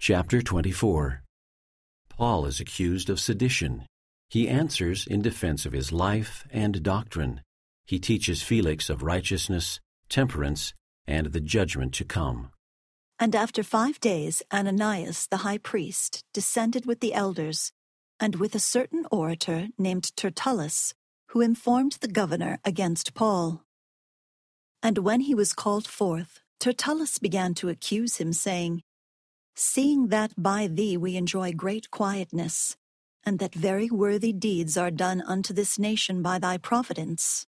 Chapter 24. Paul is accused of sedition. He answers in defense of his life and doctrine. He teaches Felix of righteousness, temperance, and the judgment to come. And after 5 days Ananias the high priest descended with the elders, and with a certain orator named Tertullus, who informed the governor against Paul. And when he was called forth, Tertullus began to accuse him, saying, "Seeing that by thee we enjoy great quietness, and that very worthy deeds are done unto this nation by thy providence,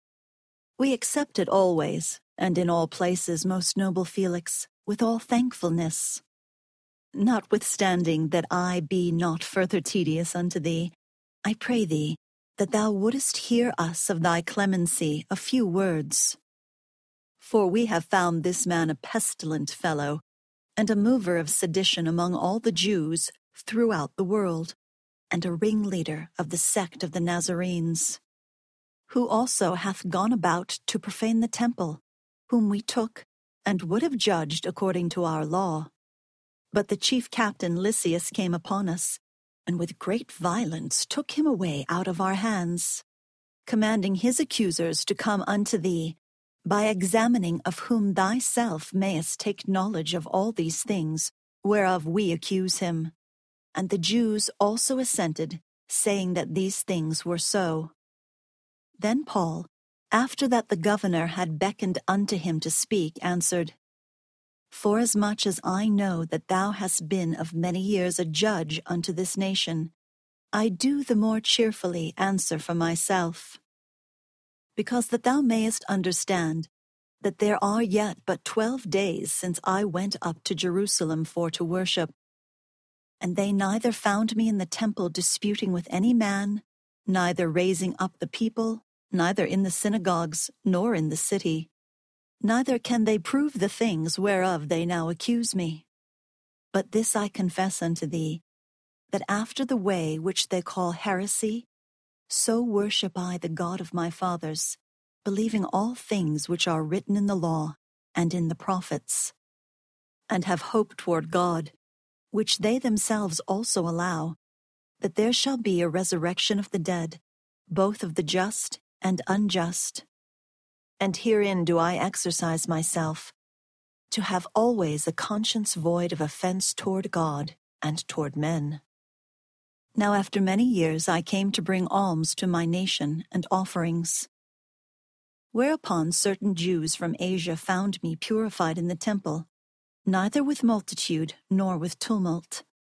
we accept it always, and in all places, most noble Felix, with all thankfulness. Notwithstanding that I be not further tedious unto thee, I pray thee that thou wouldest hear us of thy clemency a few words. For we have found this man a pestilent fellow, and a mover of sedition among all the Jews throughout the world, and a ringleader of the sect of the Nazarenes, who also hath gone about to profane the temple, whom we took, and would have judged according to our law. But the chief captain Lysias came upon us, and with great violence took him away out of our hands, commanding his accusers to come unto thee, by examining of whom thyself mayest take knowledge of all these things, whereof we accuse him. And the Jews also assented, saying that these things were so. Then Paul, after that the governor had beckoned unto him to speak, answered, Forasmuch as I know that thou hast been of many years a judge unto this nation, I do the more cheerfully answer for myself. Because that thou mayest understand that there are yet but 12 days since I went up to Jerusalem for to worship, and they neither found me in the temple disputing with any man, neither raising up the people, neither in the synagogues, nor in the city. Neither can they prove the things whereof they now accuse me. But this I confess unto thee, that after the way which they call heresy, so worship I the God of my fathers, believing all things which are written in the law and in the prophets, and have hope toward God, which they themselves also allow, that there shall be a resurrection of the dead, both of the just and unjust. And herein do I exercise myself, to have always a conscience void of offense toward God and toward men. Now after many years I came to bring alms to my nation and offerings. Whereupon certain Jews from Asia found me purified in the temple, neither with multitude nor with tumult,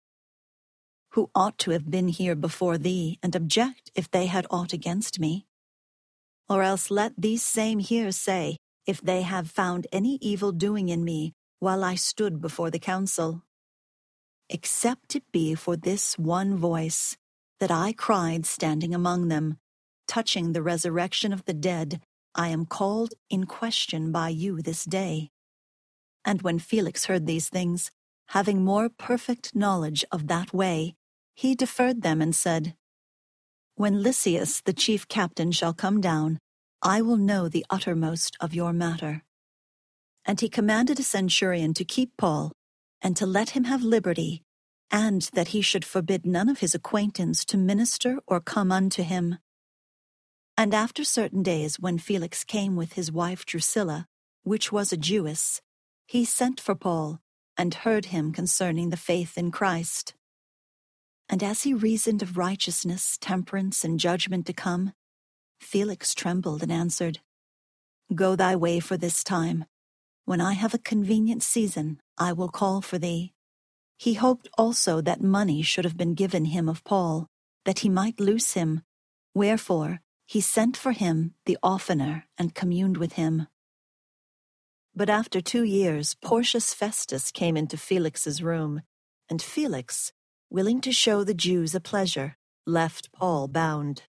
who ought to have been here before thee, and object if they had aught against me. Or else let these same here say, if they have found any evil doing in me while I stood before the council. Except it be for this one voice, that I cried standing among them, touching the resurrection of the dead, I am called in question by you this day. And when Felix heard these things, having more perfect knowledge of that way, he deferred them and said, When Lysias the chief captain shall come down, I will know the uttermost of your matter. And he commanded a centurion to keep Paul, and to let him have liberty, and that he should forbid none of his acquaintance to minister or come unto him. And after certain days, when Felix came with his wife Drusilla, which was a Jewess, he sent for Paul, and heard him concerning the faith in Christ. And as he reasoned of righteousness, temperance, and judgment to come, Felix trembled and answered, Go thy way for this time. When I have a convenient season, I will call for thee. He hoped also that money should have been given him of Paul, that he might loose him. Wherefore he sent for him the oftener and communed with him. But after 2 years, Porcius Festus came into Felix's room, and Felix, willing to show the Jews a pleasure, left Paul bound.